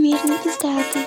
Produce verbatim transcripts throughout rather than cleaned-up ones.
неуверенный, пиздатый.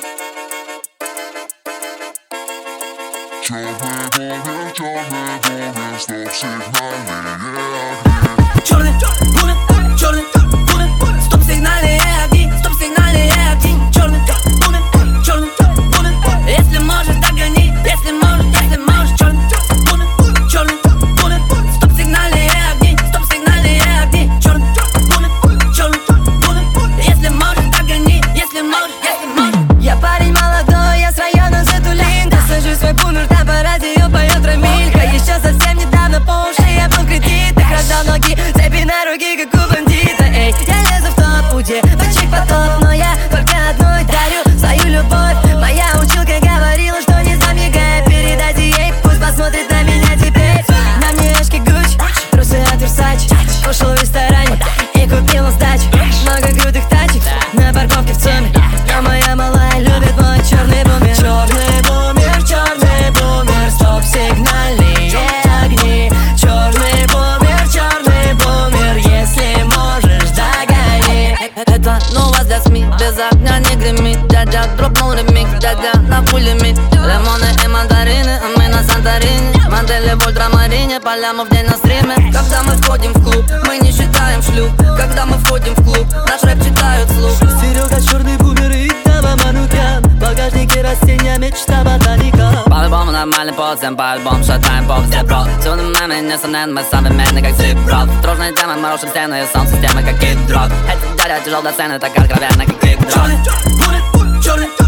Черный бумер, черный бумер, стоп-сигнальные огни. Черный бумер, черный бумер, стоп-сигнальные огни, стоп-сигнальные огни. Черный бумер, черный бумер, если можешь, догони, если можешь, если можешь. Черный бумер, черный бумер, стоп-сигнальные огни, стоп-сигнальные огни. Черный бумер, черный бумер, если можешь, догони, если можешь, если можешь. Я парень молодой, я с района Затулинка. Слышу свой бумер, там по радио поет Рамилька. Еще совсем недавно по уши я был в кредитах. Раздал ноги, цепи на руки, как у бандита. Эй, я лезу в топ, у девочек поток, но я только одной дарю свою любовь. Моя училка говорила, что не замигай. Передайте ей, пусть посмотрит на меня теперь. На мне очки Гуччи, трусы от Версачи. Кушал в ресторане и купил на сдачу много крутых тачек на парковке в ЦУМе. Но моя малая любит мой черный бумер. Черный бумер, черный бумер, стоп-сигнальные огни. Черный бумер, черный бумер, если можешь, догони. Это новость для СМИ, без огня не гремит. Дядя дропнул ремикс, дядя на пулемет. Лимоны и мандарины, а мы на Санторини. Модели в ультрамарине, поляму в день на стриме. Когда мы входим в клуб, мы не считаем шлюп. Когда мы входим в клуб, наш рэп читают вслух. Серега черный бумер и Дава Манукян. В багажнике растения, мечта ботаника. По-любому нормальный по всем, по-любому шатаем по все про. Тюнем нами, несомненно, мы современны, как зип-рок. Тружные темы, мы рушим стены, и сон-системы, как гид-дрог. Эти дядя тяжел до сцены, так откровенно, как гид-дрог. Черный бумер, черный